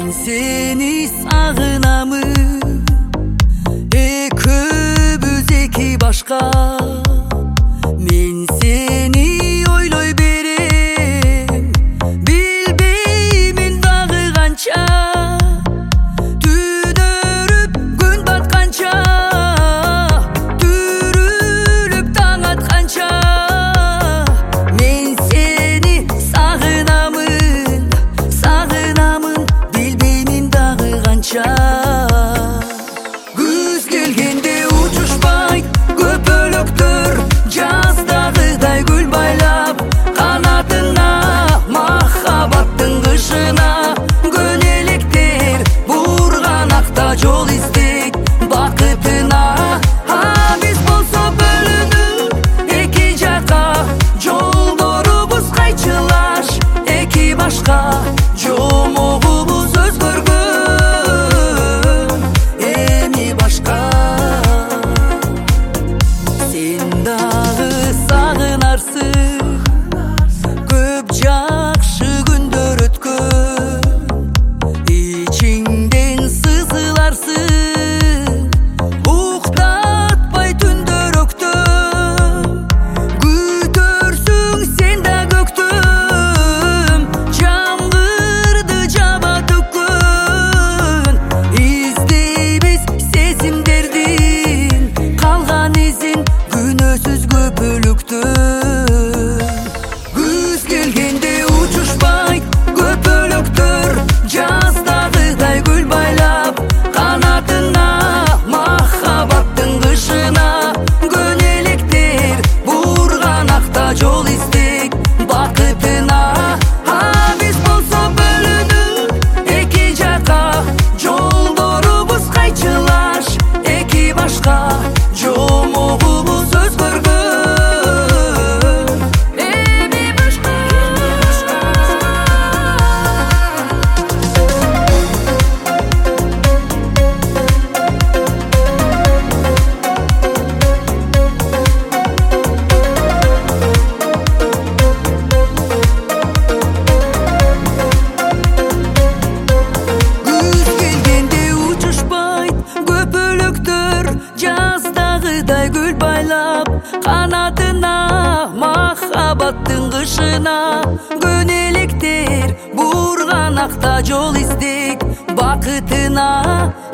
Мен сени сагынамын, экөөбүз эки башка. Мен сени ойлой берем, билбеймин дагы канча. Түн өрүп күн батканча, түрүлүп таң атканча. Мен сени сагынамын, сагынамын, билбеймин дагы канча. Күз келгенде учушпайт көпөлөктөр, жаздагыдай гүл байлап канатына, махаббаттын кышына. Көнелектер бурганакта жол издейт бакытына. Биз болсо бөлүнүп эки жака, жолдорубуз кайчылаш эки башка. Жомогубуз өзгөргөн эми башка. Сен дагы сагынарсың, көп жакшы күндөр өткөн. Ичиңден сызыларсың, уктатпай түндөр өктөм. Күтөрсүң сен да көктөм, жамгырды жаба төккөн. Издейбиз сезимдердин калган изин, күнөөсүз көпөлөктөр. Күз келгенде учушпайт көпөлөктөр, жаздагыдай гүл байлап канатына, махаббаттын кышына. Көнелектер бурганакта жол издейт бакытына. Биз болсо бөлүнүп эки жака, жолдорубуз кайчылаш эки башка. Жомогубуз өзгөргөн эми башка. Күз келгенде учушпайт көпөлөктөр, жаздагыдай гүл байлап канатына, махаббаттын кышына. Көнелектер бурганакта жол издейт бакытына.